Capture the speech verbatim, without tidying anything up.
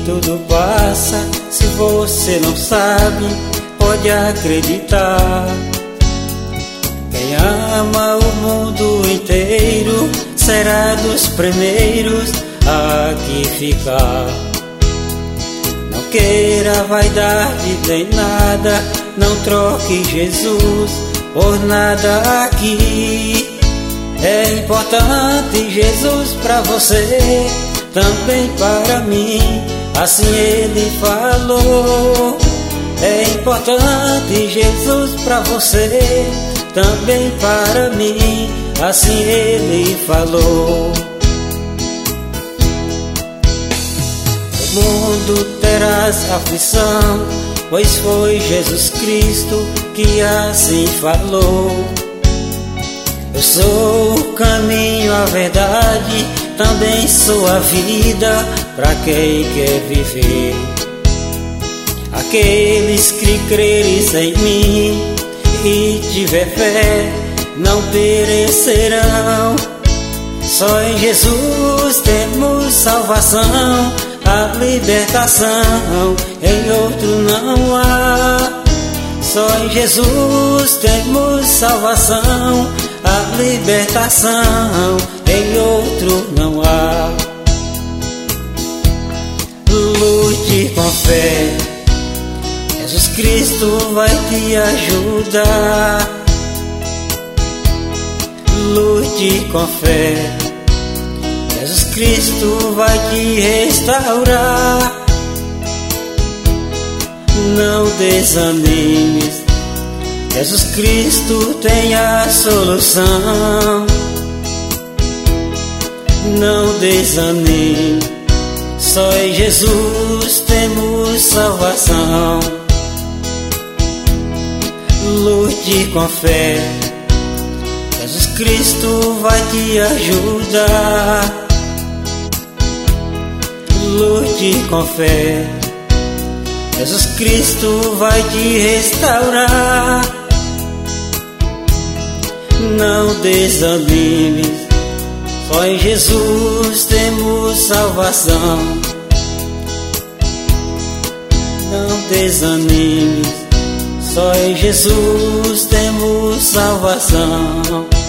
tudo passa. Se você não sabe, pode acreditar. Quem ama o mundo inteiro será dos primeiros a aqui ficar. Não queira vaidade nem nada, não troque Jesus por nada aqui. É importante Jesus pra você, também para mim, assim ele falou. É importante Jesus pra você, também para mim, assim ele falou. No mundo terás aflição, pois foi Jesus Cristo que assim falou. Eu sou o caminho, a verdade, também sou a vida pra quem quer viver. Aqueles que creres em mim e tiver fé não perecerão. Só em Jesus temos salvação, a libertação em outro não há. Só em Jesus temos salvação, a libertação em outro não há. Lute com fé, Jesus Cristo vai te ajudar. Lute com fé, Jesus Cristo vai te restaurar. Não desanimes, Jesus Cristo tem a solução. Não desanime, só em Jesus temos salvação. Lute com fé, Jesus Cristo vai te ajudar. Lute com fé, Jesus Cristo vai te restaurar. Não desanimes, só em Jesus temos salvação. Não desanimes, só em Jesus temos salvação.